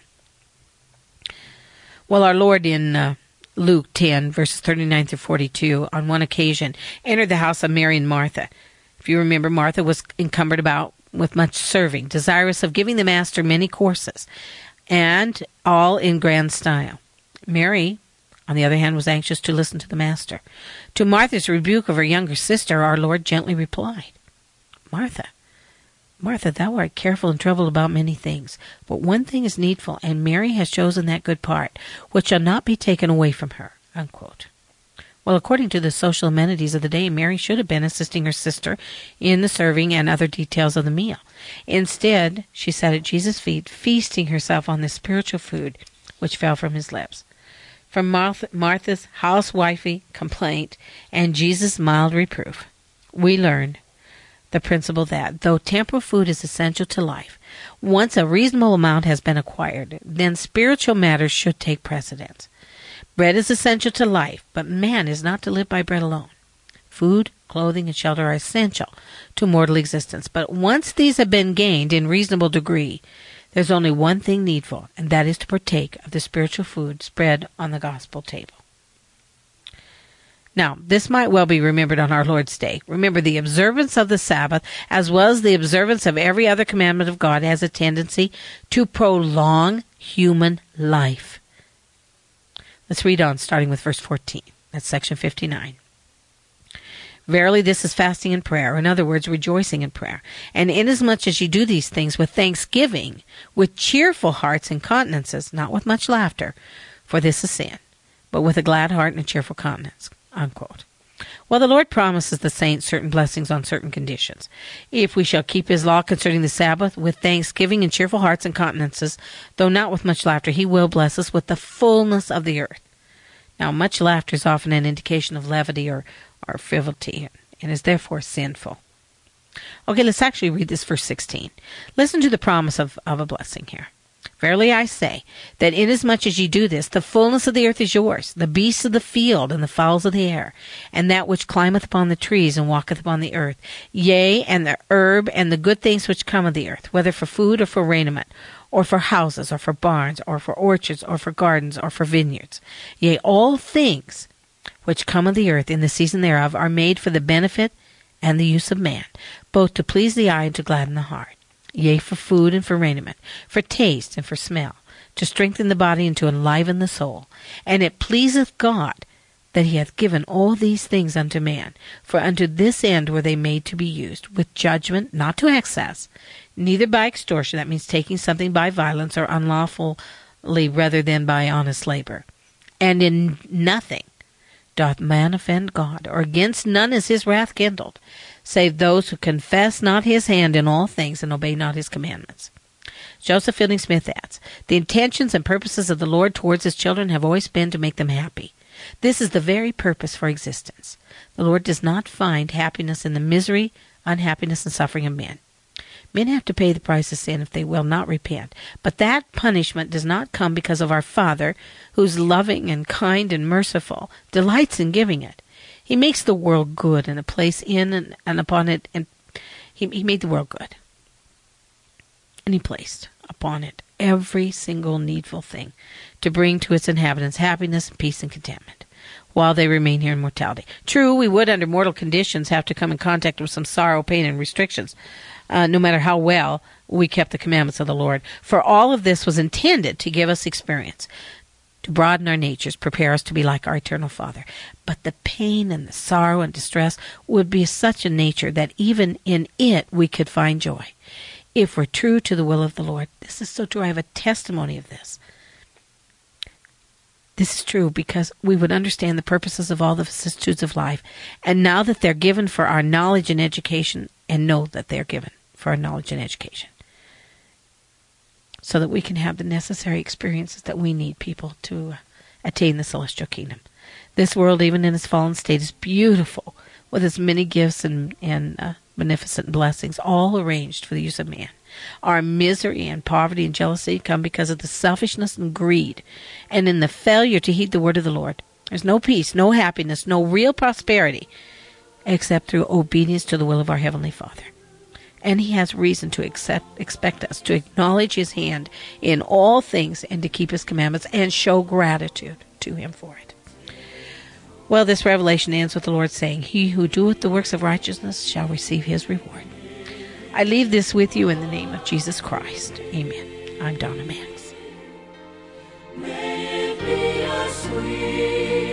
Well, our Lord in uh, Luke ten, verses thirty-nine through forty-two, on one occasion, entered the house of Mary and Martha. If you remember, Martha was encumbered about with much serving, desirous of giving the master many courses, and all in grand style. Mary, on the other hand, was anxious to listen to the master. To Martha's rebuke of her younger sister, our Lord gently replied, Martha, Martha, thou art careful and troubled about many things, but one thing is needful, and Mary has chosen that good part, which shall not be taken away from her. Unquote. Well, according to the social amenities of the day, Mary should have been assisting her sister in the serving and other details of the meal. Instead, she sat at Jesus' feet, feasting herself on the spiritual food which fell from his lips. From Martha, Martha's housewifely complaint and Jesus' mild reproof, we learn the principle that, though temporal food is essential to life, once a reasonable amount has been acquired, then spiritual matters should take precedence. Bread is essential to life, but man is not to live by bread alone. Food, clothing, and shelter are essential to mortal existence, but once these have been gained in reasonable degree, there's only one thing needful, and that is to partake of the spiritual food spread on the gospel table. Now, this might well be remembered on our Lord's Day. Remember, the observance of the Sabbath, as well as the observance of every other commandment of God, has a tendency to prolong human life. Let's read on, starting with verse fourteen. That's section fifty-nine. Verily, this is fasting and prayer, in other words, rejoicing in prayer. And inasmuch as you do these things with thanksgiving, with cheerful hearts and countenances, not with much laughter, for this is sin, but with a glad heart and a cheerful countenance. Unquote. Well, the Lord promises the saints certain blessings on certain conditions. If we shall keep his law concerning the Sabbath with thanksgiving and cheerful hearts and countenances, though not with much laughter, he will bless us with the fullness of the earth. Now, much laughter is often an indication of levity or, or frivolity, and is therefore sinful. Okay, let's actually read this verse sixteen. Listen to the promise of, of a blessing here. Verily I say, that inasmuch as ye do this, the fullness of the earth is yours, the beasts of the field, and the fowls of the air, and that which climbeth upon the trees, and walketh upon the earth, yea, and the herb, and the good things which come of the earth, whether for food, or for raiment, or for houses, or for barns, or for orchards, or for gardens, or for vineyards. Yea, all things which come of the earth in the season thereof are made for the benefit and the use of man, both to please the eye and to gladden the heart. Yea, for food and for raiment, for taste and for smell, to strengthen the body and to enliven the soul. And it pleaseth God that he hath given all these things unto man, for unto this end were they made to be used, with judgment, not to excess, neither by extortion, that means taking something by violence or unlawfully rather than by honest labor. And in nothing doth man offend God, or against none is his wrath kindled, save those who confess not his hand in all things and obey not his commandments. Joseph Fielding Smith adds, the intentions and purposes of the Lord towards his children have always been to make them happy. This is the very purpose for existence. The Lord does not find happiness in the misery, unhappiness, and suffering of men. Men have to pay the price of sin if they will not repent. But that punishment does not come because of our Father, who's loving and kind and merciful, delights in giving it. He makes the world good and a place in and, and upon it, and he, he made the world good. And he placed upon it every single needful thing to bring to its inhabitants happiness, peace, and contentment while they remain here in mortality. True, we would, under mortal conditions, have to come in contact with some sorrow, pain, and restrictions, uh, no matter how well we kept the commandments of the Lord. For all of this was intended to give us experience, to broaden our natures, prepare us to be like our eternal Father. But the pain and the sorrow and distress would be such a nature that even in it we could find joy, if we're true to the will of the Lord. This is so true. I have a testimony of this. This is true because we would understand the purposes of all the vicissitudes of life, and now that they're given for our knowledge and education, and know that they're given for our knowledge and education, so that we can have the necessary experiences that we need, people, to attain the celestial kingdom. This world, even in its fallen state, is beautiful, with its many gifts and, and uh, beneficent blessings, all arranged for the use of man. Our misery and poverty and jealousy come because of the selfishness and greed, and in the failure to heed the word of the Lord. There's no peace, no happiness, no real prosperity, except through obedience to the will of our Heavenly Father. And he has reason to accept, expect us to acknowledge his hand in all things and to keep his commandments and show gratitude to him for it. Well, this revelation ends with the Lord saying, he who doeth the works of righteousness shall receive his reward. I leave this with you in the name of Jesus Christ. Amen. I'm Donna Max. May it be a sweet